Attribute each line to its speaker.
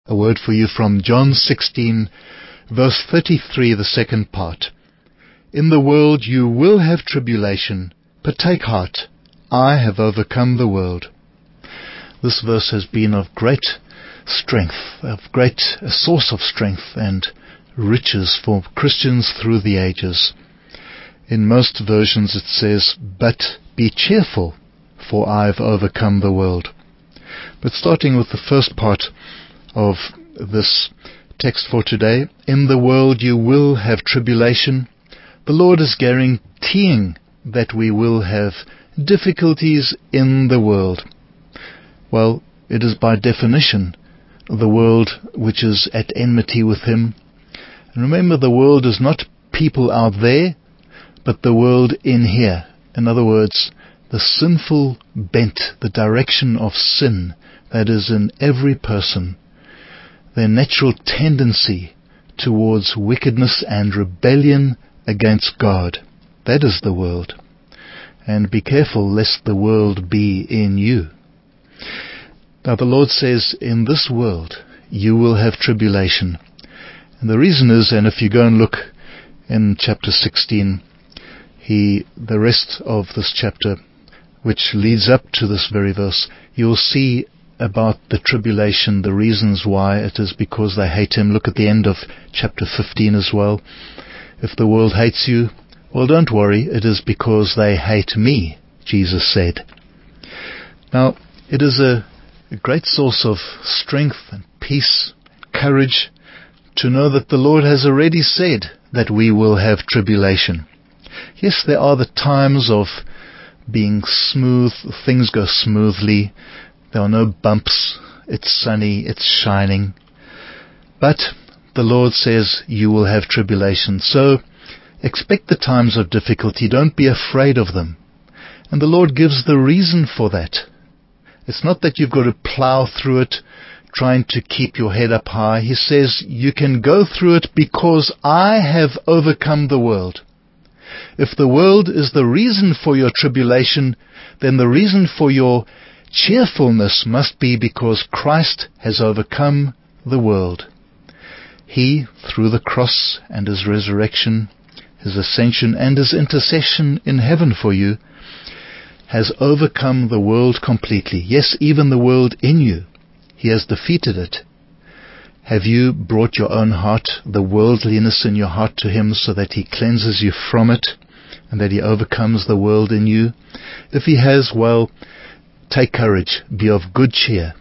Speaker 1: A word for you from John 16, verse 33, the second part. In the world you will have tribulation, but take heart, I have overcome the world. This verse has been of great strength, a source of strength and riches for Christians through the ages. In most versions it says, but be cheerful, for I have overcome the world. But starting with the first part of this text for today, in the world you will have tribulation. The Lord is guaranteeing that we will have difficulties in the world. Well, it is by definition the world which is at enmity with Him. And remember, the world is not people out there, but the world in here. In other words, the sinful bent, the direction of sin that is in every person, their natural tendency towards wickedness and rebellion against God. That is the world. And be careful lest the world be in you. Now the Lord says, in this world you will have tribulation. And the reason is, and if you go and look in chapter 16, the rest of this chapter, which leads up to this very verse, you'll see about the tribulation, the reasons why. It is because they hate Him. Look at the end of chapter 15 as well. If the world hates you, well, don't worry, it is because they hate me, Jesus said. Now, it is a great source of strength and peace, courage, to know that the Lord has already said that we will have tribulation. Yes, there are the times of being smooth, things go smoothly, there are no bumps, it's sunny, it's shining. But the Lord says you will have tribulation. So expect the times of difficulty, don't be afraid of them. And the Lord gives the reason for that. It's not that you've got to plow through it, trying to keep your head up high. He says you can go through it because I have overcome the world. If the world is the reason for your tribulation, then the reason for your cheerfulness must be because Christ has overcome the world. He, through the cross and His resurrection, His ascension and His intercession in heaven for you, has overcome the world completely. Yes, even the world in you. He has defeated it. Have you brought your own heart, the worldliness in your heart, to Him so that He cleanses you from it and that He overcomes the world in you? If He has, well, take courage, be of good cheer.